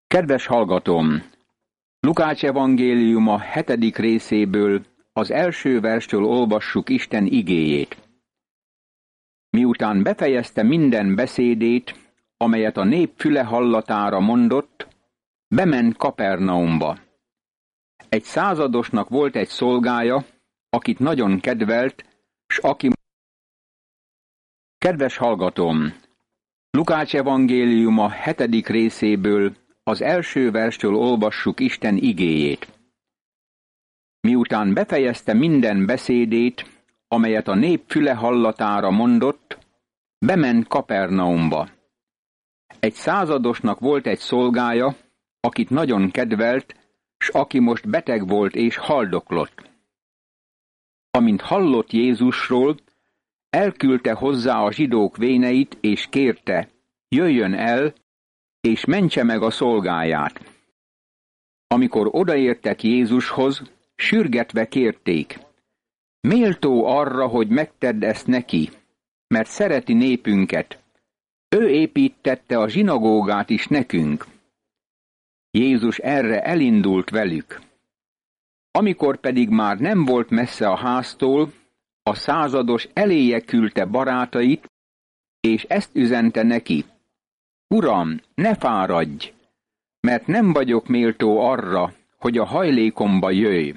Kedves hallgatóm! Lukács evangéliuma 7. részéből az első verstől olvassuk Isten igéjét. Miután befejezte minden beszédét, amelyet a nép füle hallatára mondott, bement Kapernaumba. Egy századosnak volt egy szolgája, akit nagyon kedvelt, s aki... Kedves hallgatóm! Lukács evangéliuma 7. részéből az első verstől olvassuk Isten igéjét. Miután befejezte minden beszédét, amelyet a nép füle hallatára mondott, bement Kapernaumba. Egy századosnak volt egy szolgája, akit nagyon kedvelt, s aki most beteg volt és haldoklott. Amint hallott Jézusról, elküldte hozzá a zsidók véneit, és kérte, jöjjön el, és mentse meg a szolgáját. Amikor odaértek Jézushoz, sürgetve kérték, méltó arra, hogy megtedd ezt neki, mert szereti népünket. Ő építette a zsinagógát is nekünk. Jézus erre elindult velük. Amikor pedig már nem volt messze a háztól, a százados eléje küldte barátait, és ezt üzente neki. Uram, ne fáradj, mert nem vagyok méltó arra, hogy a hajlékomba jöjj.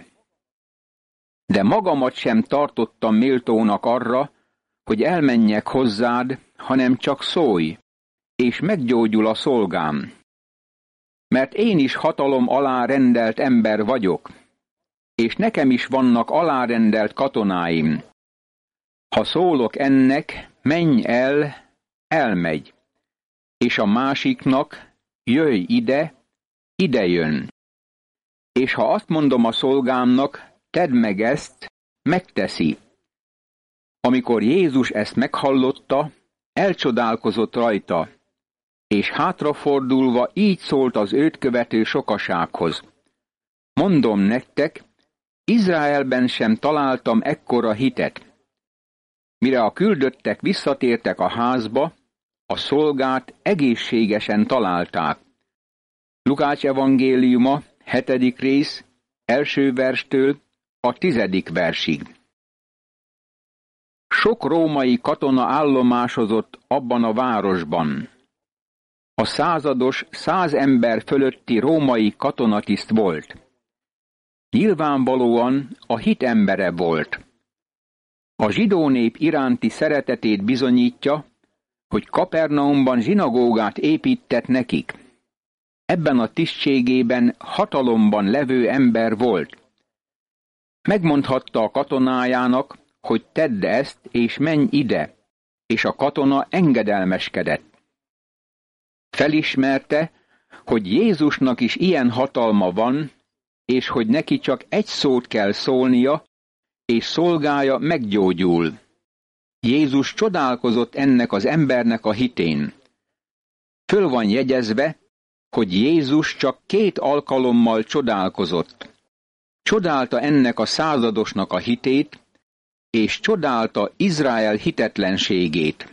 De magamat sem tartottam méltónak arra, hogy elmenjek hozzád, hanem csak szólj, és meggyógyul a szolgám. Mert én is hatalom alá rendelt ember vagyok, és nekem is vannak alárendelt katonáim. Ha szólok ennek, menj el, elmegy, és a másiknak, jöjj ide, ide jön. És ha azt mondom a szolgámnak, tedd meg ezt, megteszi. Amikor Jézus ezt meghallotta, elcsodálkozott rajta, és hátrafordulva így szólt az őt követő sokasághoz. Mondom nektek, Izraelben sem találtam ekkora hitet. Mire a küldöttek visszatértek a házba, a szolgát egészségesen találták. Lukács evangéliuma 7. rész, első verstől a 10. versig. Sok római katona állomásozott abban a városban. A százados 100 ember fölötti római katonatiszt volt. Nyilvánvalóan a hit embere volt. A zsidó nép iránti szeretetét bizonyítja, hogy Kapernaumban zsinagógát épített nekik. Ebben a tisztségében hatalomban levő ember volt. Megmondhatta a katonájának, hogy tedd ezt, és menj ide, és a katona engedelmeskedett. Felismerte, hogy Jézusnak is ilyen hatalma van, és hogy neki csak egy szót kell szólnia, és szolgája meggyógyul. Jézus csodálkozott ennek az embernek a hitén. Föl van jegyezve, hogy Jézus csak 2 alkalommal csodálkozott. Csodálta ennek a századosnak a hitét, és csodálta Izrael hitetlenségét.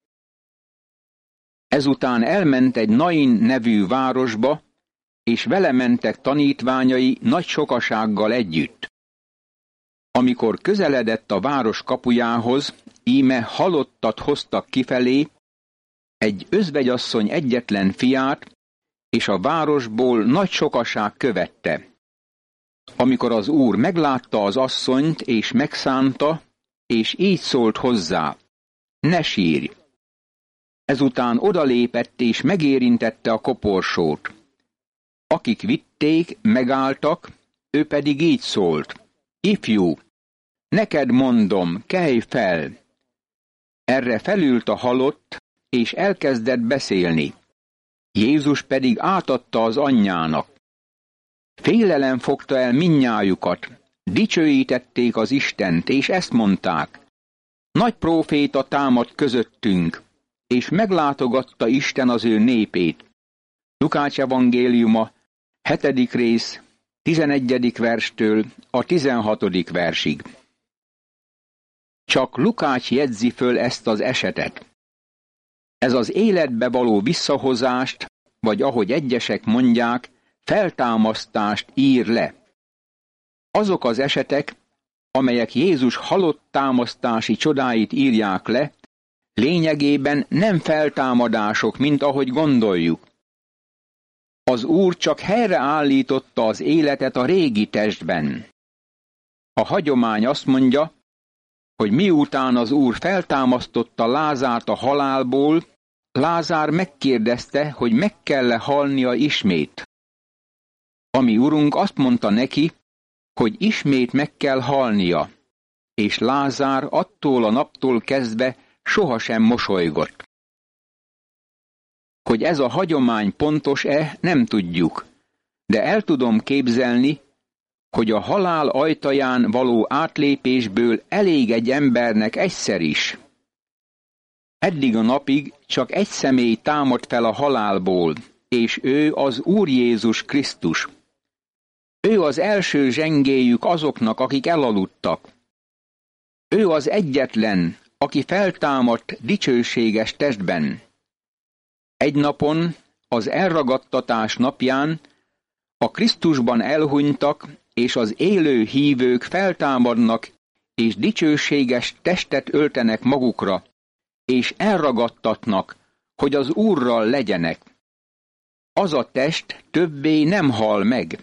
Ezután elment egy Nain nevű városba, és vele mentek tanítványai nagy sokasággal együtt. Amikor közeledett a város kapujához, íme halottat hoztak kifelé, egy özvegyasszony egyetlen fiát, és a városból nagy sokaság követte. Amikor az úr meglátta az asszonyt, és megszánta, és így szólt hozzá, ne sírj! Ezután odalépett, és megérintette a koporsót. Akik vitték, megálltak, ő pedig így szólt, ifjú, neked mondom, kelj fel! Erre felült a halott, és elkezdett beszélni. Jézus pedig átadta az anyjának. Félelem fogta el mindnyájukat, dicsőítették az Istent, és ezt mondták. Nagy próféta támad közöttünk, és meglátogatta Isten az ő népét. Lukács evangéliuma 7. rész, 11. verstől a 16. versig. Csak Lukács jegyzi föl ezt az esetet. Ez az életbe való visszahozást, vagy ahogy egyesek mondják, feltámasztást ír le. Azok az esetek, amelyek Jézus halott támasztási csodáit írják le, lényegében nem feltámadások, mint ahogy gondoljuk. Az Úr csak helyreállította az életet a régi testben. A hagyomány azt mondja, hogy miután az Úr feltámasztotta Lázárt a halálból, Lázár megkérdezte, hogy meg kell-e halnia ismét. A mi Urunk azt mondta neki, hogy ismét meg kell halnia, és Lázár attól a naptól kezdve sohasem mosolygott. Hogy ez a hagyomány pontos-e, nem tudjuk, de el tudom képzelni, hogy a halál ajtaján való átlépésből elég egy embernek egyszer is. Eddig a napig csak egy személy támadt fel a halálból, és ő az Úr Jézus Krisztus. Ő az első zsengéjük azoknak, akik elaludtak. Ő az egyetlen, aki feltámadt dicsőséges testben. Egy napon, az elragadtatás napján a Krisztusban elhunytak, és az élő hívők feltámadnak, és dicsőséges testet öltenek magukra, és elragadtatnak, hogy az Úrral legyenek. Az a test többé nem hal meg.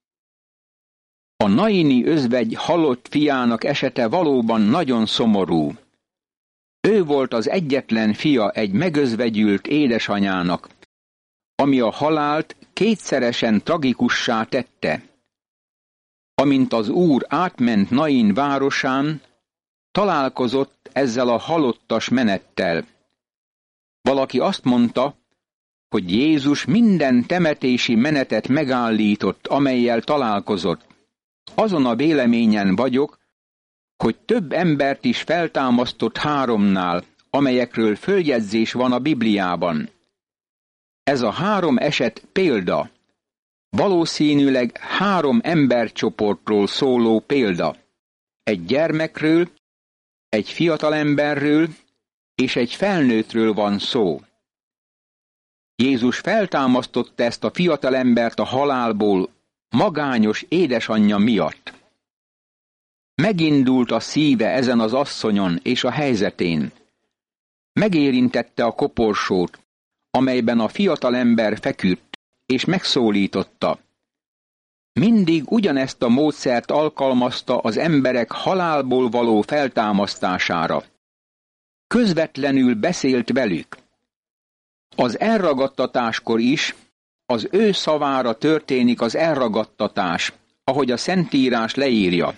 A naini özvegy halott fiának esete valóban nagyon szomorú. Ő volt az egyetlen fia egy megözvegyült édesanyának, ami a halált kétszeresen tragikussá tette. Amint az Úr átment Nain városán, találkozott ezzel a halottas menettel. Valaki azt mondta, hogy Jézus minden temetési menetet megállított, amellyel találkozott. Azon a véleményen vagyok, hogy több embert is feltámasztott 3-nál, amelyekről följegyzés van a Bibliában. Ez a 3 eset példa. Valószínűleg 3 embercsoportról szóló példa. Egy gyermekről, egy fiatalemberről és egy felnőttről van szó. Jézus feltámasztotta ezt a fiatalembert a halálból magányos édesanyja miatt. Megindult a szíve ezen az asszonyon és a helyzetén. Megérintette a koporsót, amelyben a fiatalember feküdt, és megszólította. Mindig ugyanezt a módszert alkalmazta az emberek halálból való feltámasztására. Közvetlenül beszélt velük. Az elragadtatáskor is az ő szavára történik az elragadtatás, ahogy a Szentírás leírja.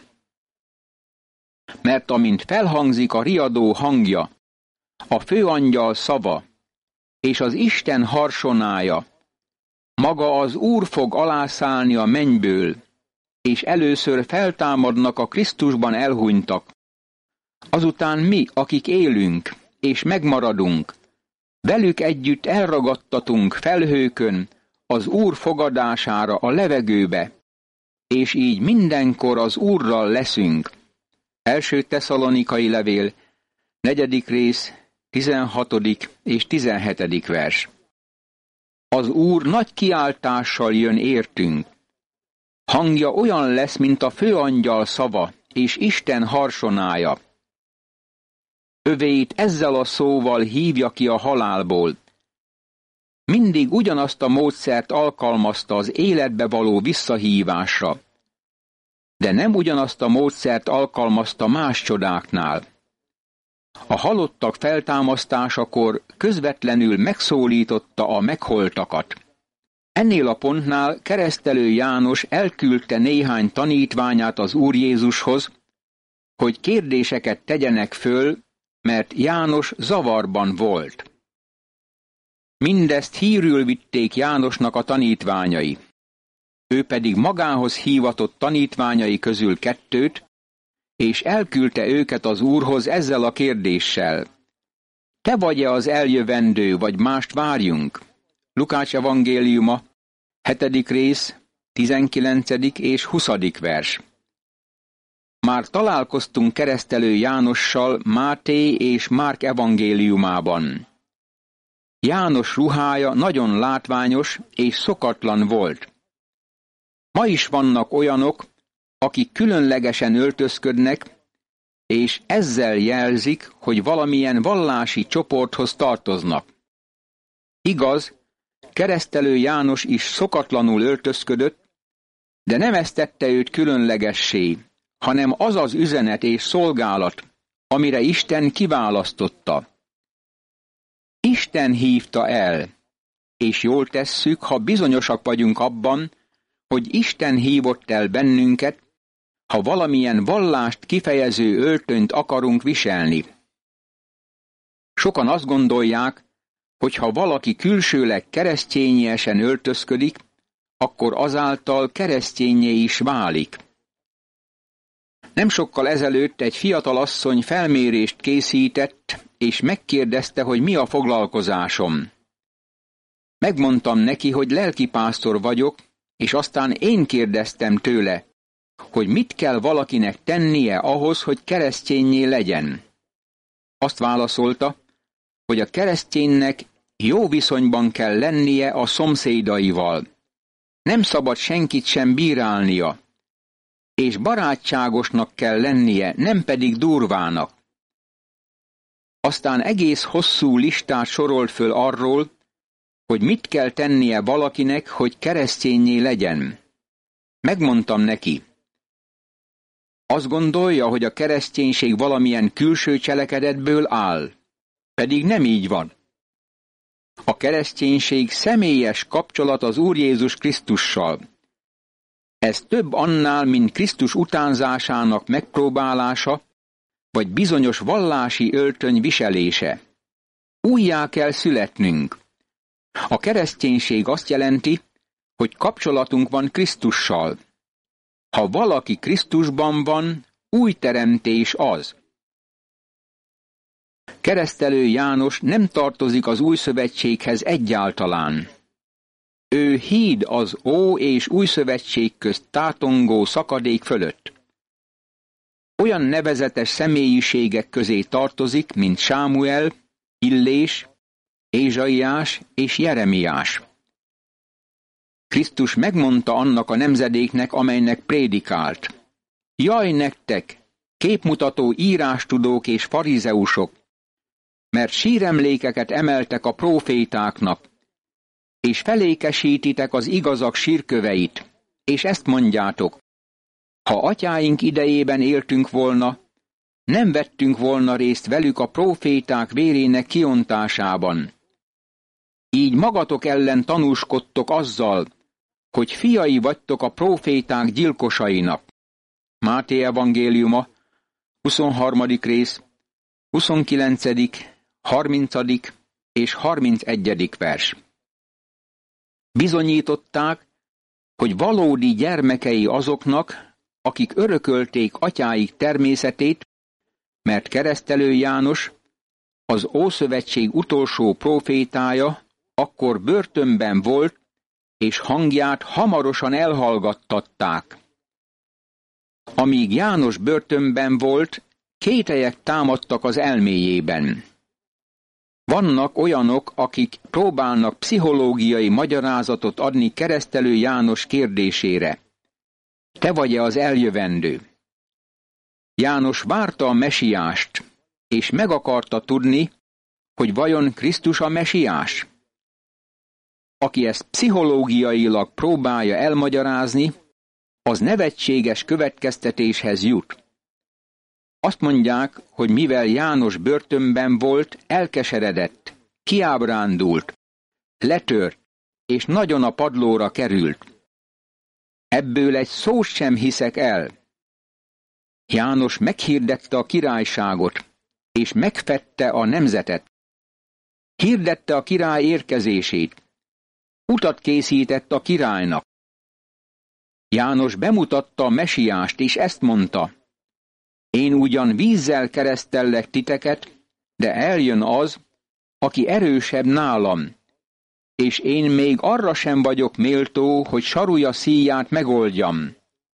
Mert amint felhangzik a riadó hangja, a főangyal szava és az Isten harsonája, maga az Úr fog alászállni a mennyből, és először feltámadnak a Krisztusban elhunytak. Azután mi, akik élünk és megmaradunk, velük együtt elragadtatunk felhőkön az Úr fogadására a levegőbe, és így mindenkor az Úrral leszünk. 1. Tesszalonikai levél, 4. rész, 16. és 17. vers. Az Úr nagy kiáltással jön értünk. Hangja olyan lesz, mint a főangyal szava, és Isten harsonája. Övéit ezzel a szóval hívja ki a halálból. Mindig ugyanazt a módszert alkalmazta az életbe való visszahívásra, de nem ugyanazt a módszert alkalmazta más csodáknál. A halottak feltámasztásakor közvetlenül megszólította a megholtakat. Ennél a pontnál Keresztelő János elküldte néhány tanítványát az Úr Jézushoz, hogy kérdéseket tegyenek föl, mert János zavarban volt. Mindezt hírül vitték Jánosnak a tanítványai. Ő pedig magához hívatott tanítványai közül 2, és elküldte őket az Úrhoz ezzel a kérdéssel. Te vagy-e az eljövendő, vagy mást várjunk? Lukács evangéliuma, 7. rész, 19. és 20. vers. Már találkoztunk Keresztelő Jánossal Máté és Márk evangéliumában. János ruhája nagyon látványos és szokatlan volt. Ma is vannak olyanok, akik különlegesen öltözködnek, és ezzel jelzik, hogy valamilyen vallási csoporthoz tartoznak. Igaz, Keresztelő János is szokatlanul öltözködött, de nem ezt tette őt különlegessé, hanem az az üzenet és szolgálat, amire Isten kiválasztotta. Isten hívta el, és jól tesszük, ha bizonyosak vagyunk abban, hogy Isten hívott el bennünket, ha valamilyen vallást kifejező öltönyt akarunk viselni. Sokan azt gondolják, hogy ha valaki külsőleg keresztényiesen öltözködik, akkor azáltal keresztényé is válik. Nem sokkal ezelőtt egy fiatal asszony felmérést készített, és megkérdezte, hogy mi a foglalkozásom. Megmondtam neki, hogy lelkipásztor vagyok, és aztán én kérdeztem tőle, hogy mit kell valakinek tennie ahhoz, hogy keresztényé legyen. Azt válaszolta, hogy a kereszténynek jó viszonyban kell lennie a szomszédaival. Nem szabad senkit sem bírálnia, és barátságosnak kell lennie, nem pedig durvának. Aztán egész hosszú listát sorolt föl arról, hogy mit kell tennie valakinek, hogy keresztényé legyen. Megmondtam neki. Azt gondolja, hogy a kereszténység valamilyen külső cselekedetből áll. Pedig nem így van. A kereszténység személyes kapcsolat az Úr Jézus Krisztussal. Ez több annál, mint Krisztus utánzásának megpróbálása, vagy bizonyos vallási öltöny viselése. Újjá kell születnünk. A kereszténység azt jelenti, hogy kapcsolatunk van Krisztussal. Ha valaki Krisztusban van, új teremtés az. Keresztelő János nem tartozik az új szövetséghez egyáltalán. Ő híd az Ó és Új Szövetség közt tátongó szakadék fölött. Olyan nevezetes személyiségek közé tartozik, mint Sámuel, Illés, Ézsaiás és Jeremiás. Krisztus megmondta annak a nemzedéknek, amelynek prédikált. Jaj nektek, képmutató írástudók és farizeusok, mert síremlékeket emeltek a prófétáknak, és felékesítitek az igazak sírköveit, és ezt mondjátok, ha atyáink idejében éltünk volna, nem vettünk volna részt velük a próféták vérének kiontásában. Így magatok ellen tanúskodtok azzal, hogy fiai vagytok a próféták gyilkosainak. Máté evangéliuma, 23. rész, 29., 30. és 31. vers. Bizonyították, hogy valódi gyermekei azoknak, akik örökölték atyáik természetét, mert Keresztelő János, az Ószövetség utolsó prófétája, akkor börtönben volt, és hangját hamarosan elhallgattatták. Amíg János börtönben volt, kételyek támadtak az elméjében. Vannak olyanok, akik próbálnak pszichológiai magyarázatot adni Keresztelő János kérdésére. Te vagy-e az eljövendő? János várta a mesiást, és meg akarta tudni, hogy vajon Krisztus a mesiás? Aki ezt pszichológiailag próbálja elmagyarázni, az nevetséges következtetéshez jut. Azt mondják, hogy mivel János börtönben volt, elkeseredett, kiábrándult, letört, és nagyon a padlóra került. Ebből egy szót sem hiszek el. János meghirdette a királyságot, és megfedte a nemzetet. Hirdette a király érkezését. Utat készített a királynak. János bemutatta a mesiást, és ezt mondta: én ugyan vízzel keresztellek titeket, de eljön az, aki erősebb nálam, és én még arra sem vagyok méltó, hogy sarúja szíját megoldjam.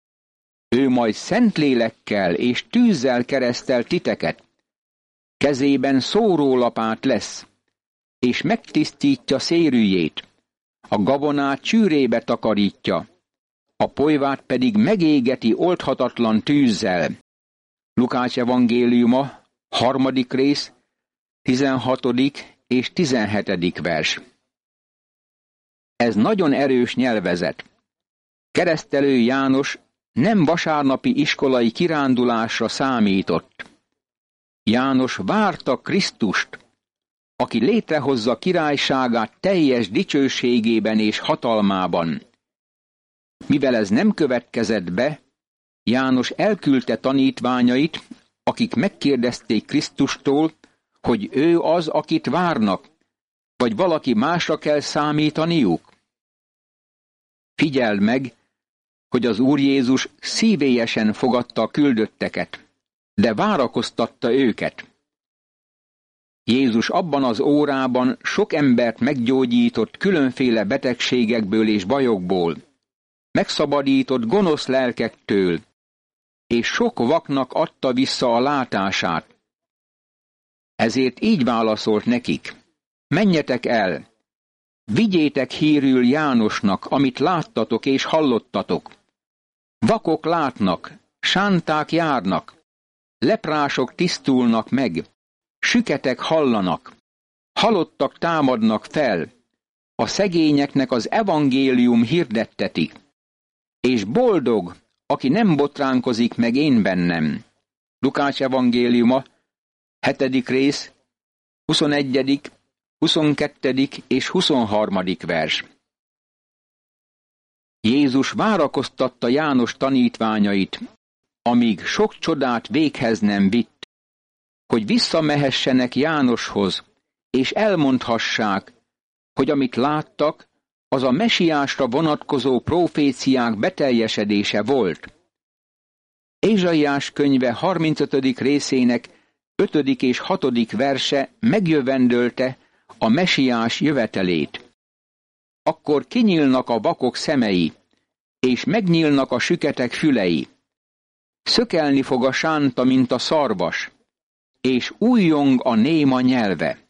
Ő majd Szentlélekkel és tűzzel keresztel titeket. Kezében szórólapát lesz, és megtisztítja szérűjét, a gabonát csűrébe takarítja, a polyvát pedig megégeti oldhatatlan tűzzel. Lukács evangéliuma, 3. rész, 16. és 17. vers. Ez nagyon erős nyelvezet. Keresztelő János nem vasárnapi iskolai kirándulásra számított. János várta Krisztust, aki létrehozza királyságát teljes dicsőségében és hatalmában. Mivel ez nem következett be, János elküldte tanítványait, akik megkérdezték Krisztustól, hogy ő az, akit várnak, vagy valaki másra kell számítaniuk. Figyeld meg, hogy az Úr Jézus szívélyesen fogadta a küldötteket, de várakoztatta őket. Jézus abban az órában sok embert meggyógyított különféle betegségekből és bajokból, megszabadított gonosz lelkektől, és sok vaknak adta vissza a látását. Ezért így válaszolt nekik: menjetek el, vigyétek hírül Jánosnak, amit láttatok és hallottatok. Vakok látnak, sánták járnak, leprások tisztulnak meg, süketek hallanak, halottak támadnak fel, a szegényeknek az evangélium hirdettetik, és boldog, aki nem botránkozik meg én bennem. Lukács evangéliuma, 7. rész, 21., 22. és 23. vers. Jézus várakoztatta János tanítványait, amíg sok csodát véghez nem vitt, hogy visszamehessenek Jánoshoz, és elmondhassák, hogy amit láttak, az a mesiásra vonatkozó próféciák beteljesedése volt. Ézsaiás könyve 35. részének 5. és 6. verse megjövendölte a mesiás jövetelét. Akkor kinyílnak a vakok szemei, és megnyílnak a süketek fülei. Szökelni fog a sánta, mint a szarvas, és újjong a néma nyelve.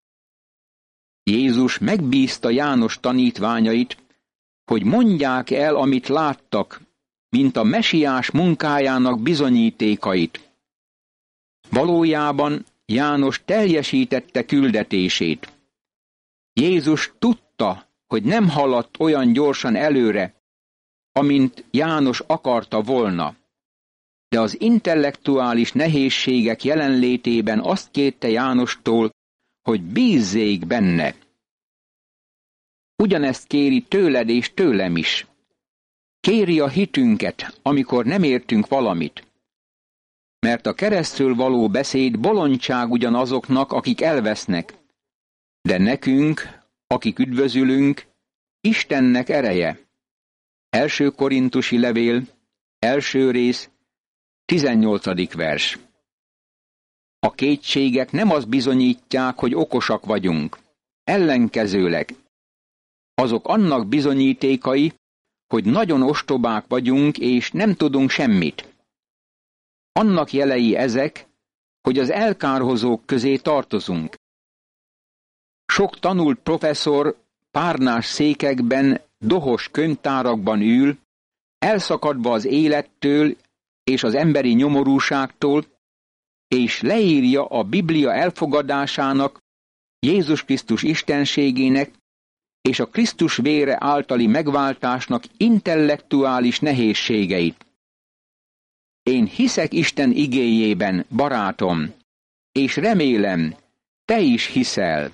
Jézus megbízta János tanítványait, hogy mondják el, amit láttak, mint a mesiás munkájának bizonyítékait. Valójában János teljesítette küldetését. Jézus tudta, hogy nem haladt olyan gyorsan előre, amint János akarta volna. De az intellektuális nehézségek jelenlétében azt kérte Jánostól, hogy bízzék benne. Ugyanezt kéri tőled és tőlem is. Kéri a hitünket, amikor nem értünk valamit. Mert a keresztről való beszéd bolondság ugyanazoknak, akik elvesznek. De nekünk, akik üdvözülünk, Istennek ereje. 1. Korintusi levél, 1. rész, 18. vers. A kétségek nem azt bizonyítják, hogy okosak vagyunk. Ellenkezőleg. Azok annak bizonyítékai, hogy nagyon ostobák vagyunk, és nem tudunk semmit. Annak jelei ezek, hogy az elkárhozók közé tartozunk. Sok tanult professzor párnás székekben, dohos könyvtárakban ül, elszakadva az élettől és az emberi nyomorúságtól, és leírja a Biblia elfogadásának, Jézus Krisztus istenségének és a Krisztus vére általi megváltásnak intellektuális nehézségeit. Én hiszek Isten igéjében, barátom, és remélem, te is hiszel.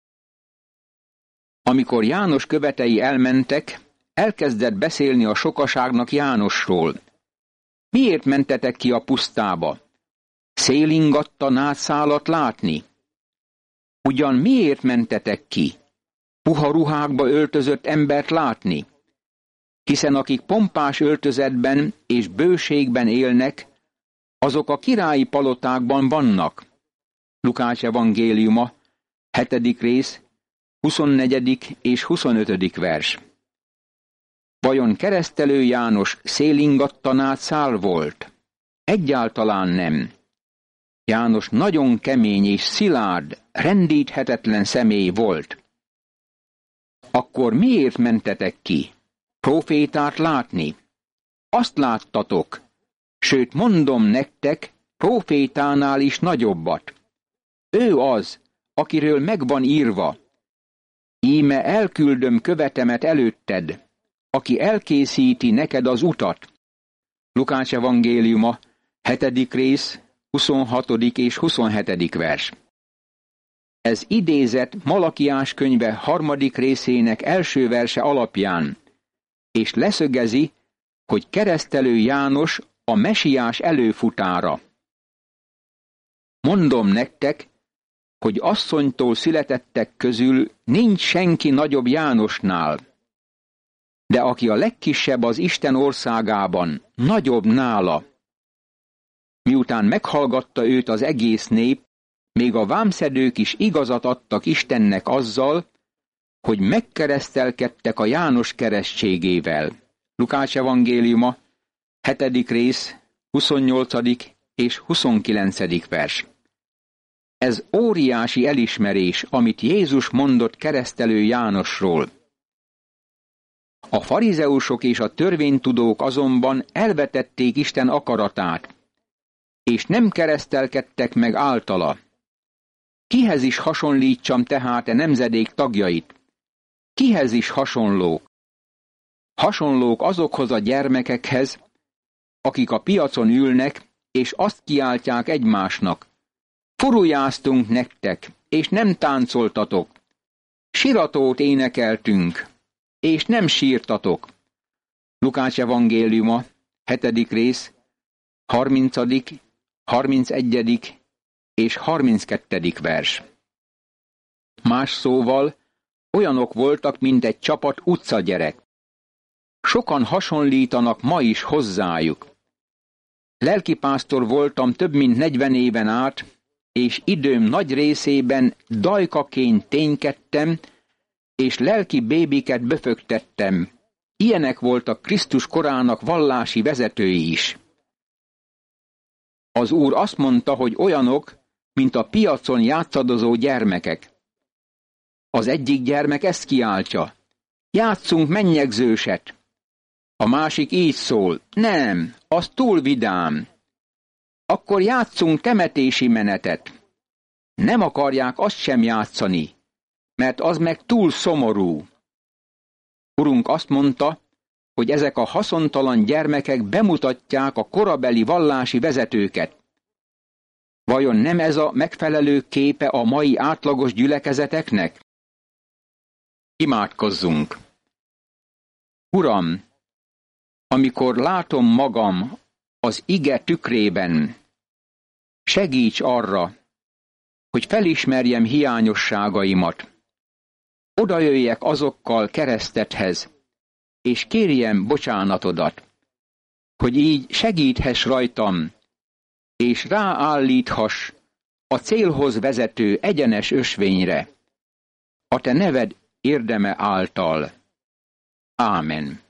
Amikor János követei elmentek, elkezdett beszélni a sokaságnak Jánosról. Miért mentetek ki a pusztába? Szélingatta nátszálat látni? Ugyan miért mentetek ki? Puha ruhákba öltözött embert látni? Hiszen akik pompás öltözetben és bőségben élnek, azok a királyi palotákban vannak. Lukács evangéliuma, 7. rész, 24. és 25. vers. Vajon keresztelő János szélingatta nátszál volt? Egyáltalán nem. János nagyon kemény és szilárd, rendíthetetlen személy volt. Akkor miért mentetek ki? Prófétát látni? Azt láttatok, sőt mondom nektek, prófétánál is nagyobbat. Ő az, akiről megvan írva. Íme elküldöm követemet előtted, aki elkészíti neked az utat. Lukács evangéliuma, 7. rész, 26. és 27. vers. Ez idézet Malakiás könyve 3. részének első verse alapján, és leszögezi, hogy keresztelő János a mesiás előfutára. Mondom nektek, hogy asszonytól születettek közül nincs senki nagyobb Jánosnál, de aki a legkisebb az Isten országában, nagyobb nála. Miután meghallgatta őt az egész nép, még a vámszedők is igazat adtak Istennek azzal, hogy megkeresztelkedtek a János keresztségével. Lukács evangéliuma, 7. rész, 28. és 29. vers. Ez óriási elismerés, amit Jézus mondott keresztelő Jánosról. A farizeusok és a törvénytudók azonban elvetették Isten akaratát, és nem keresztelkedtek meg általa. Kihez is hasonlítsam tehát nemzedék tagjait? Kihez is hasonlók? Hasonlók azokhoz a gyermekekhez, akik a piacon ülnek, és azt kiáltják egymásnak: furujáztunk nektek, és nem táncoltatok. Siratót énekeltünk, és nem sírtatok. Lukács evangéliuma, 7. rész, 30., 31. és 32. vers. Más szóval, olyanok voltak, mint egy csapat utcagyerek. Sokan hasonlítanak ma is hozzájuk. Lelkipásztor voltam több mint 40 éven át, és időm nagy részében dajkaként ténykedtem, és lelki bébiket böfögtettem. Ilyenek voltak Krisztus korának vallási vezetői is. Az Úr azt mondta, hogy olyanok, mint a piacon játszadozó gyermekek. Az egyik gyermek ezt kiáltja: játsszunk mennyegzőset. A másik így szól: nem, az túl vidám. Akkor játsszunk temetési menetet. Nem akarják azt sem játszani, mert az meg túl szomorú. Urunk azt mondta, hogy ezek a haszontalan gyermekek bemutatják a korabeli vallási vezetőket. Vajon nem ez a megfelelő képe a mai átlagos gyülekezeteknek? Imádkozzunk! Uram, amikor látom magam az ige tükrében, segíts arra, hogy felismerjem hiányosságaimat. Odajöjjek azokkal keresztethez, és kérjem bocsánatodat, hogy így segíthess rajtam, és ráállíthass a célhoz vezető egyenes ösvényre, a te neved érdeme által. Ámen.